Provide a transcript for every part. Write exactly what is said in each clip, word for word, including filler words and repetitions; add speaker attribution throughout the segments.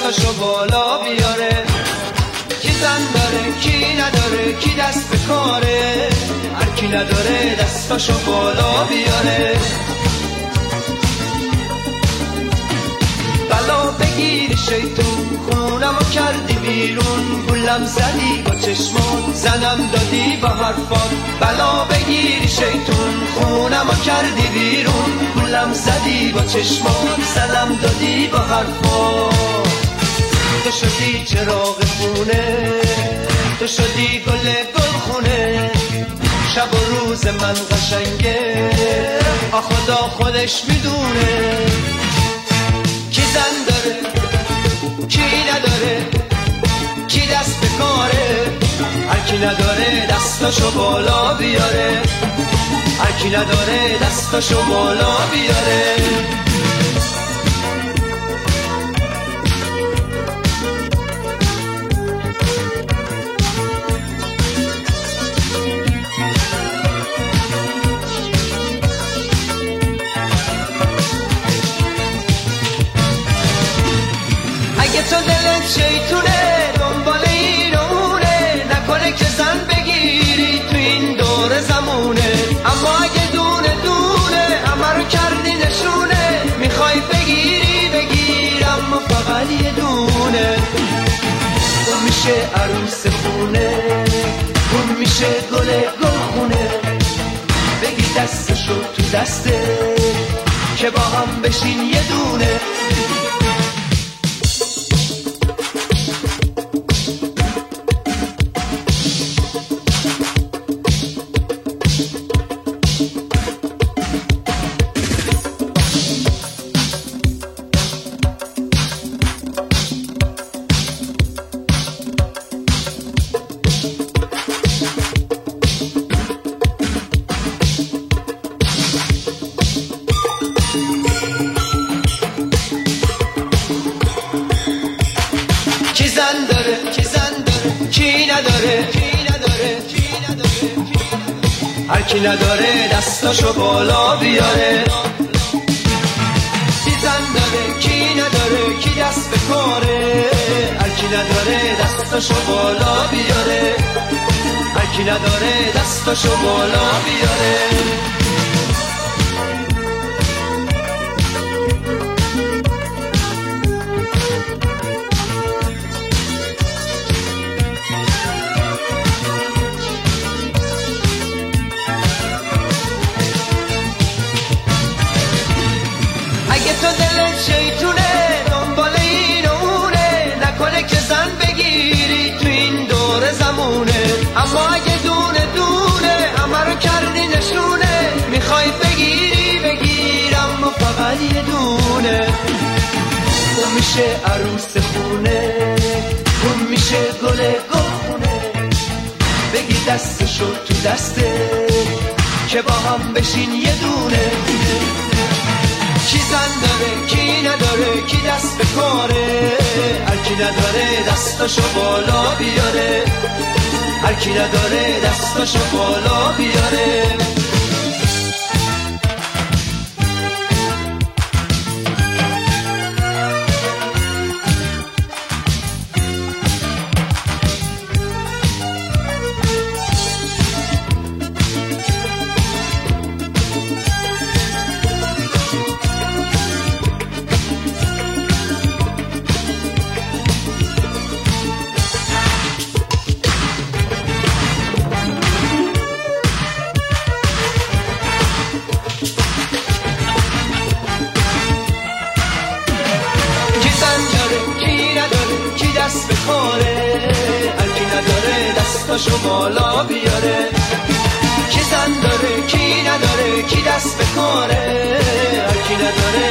Speaker 1: دستاشو بالا بیاره. کی زن داره کی نداره کی دست به کاره، هر کی نداره دستاشو بالا بیاره. بلا بگیر شیطون خونمو کردی بیرون، گولم زدی با چشمات زنم دادی با حرفات. بلا بگیر شیطون خونمو کردی بیرون، گولم زدی با چشمات زنم دادی با حرفات. تو شدی چراغ خونه، تو شدی گل گل خونه، شب و روز من قشنگه آ خدا خودش میدونه. کی زن داره کی نداره کی دست به کاره، هر کی نداره دستاشو بالا بیاره. هر کی نداره دستاشو بالا بیاره. اگه تو دلت شیطونه دنبال اینونه، نکنه که زن بگیری تو این دور زمونه. اما اگه دونه دونه همه رو کردی نشونه، میخوای بگیری بگیر اما فقط یه دونه. اون میشه عروس خونه، اون میشه گل گل خونه. بگی دستشو تو دسته که با هم بشین یه دونه. کی زن داره کی زن داره کی نداره کی نداره کی نداره، هر کی نداره دستاشو بالا بیاره. کی زن داره کی نداره کی دست به کاره، هر کی نداره دستاشو بالا بیاره. هر کی نداره دستاشو بالا بیاره. اگه تو دلت شیطونه دنبال اینونه، نکنه که زن بگیری تو این دور زمونه. اما اگه دونه دونه همه رو کردی نشونه، میخوای بگیری بگیر اما فقط یه دونه. اون میشه عروس خونه، اون میشه گل گل خونه. بگی دستشو تو دسته که با هم بشین یه دونه. کی زن داره کی نداره کی دست به کاره، هر کی نداره دستاشو بالا بیاره. هر کی نداره دستاشو بالا بیاره. دست به کاره، هر کی نداره دستاشو بالا بیاره. کی زن داره کی نداره کی دست به کاره، هر کی نداره.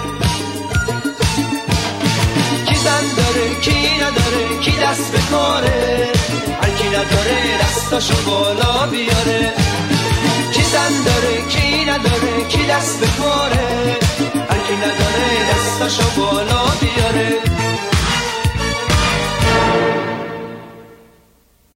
Speaker 1: کی زن داره کی نداره کی دست به کاره، هر کی نداره دستاشو بالا بیاره. کی زن داره کی نداره کی دست به کاره،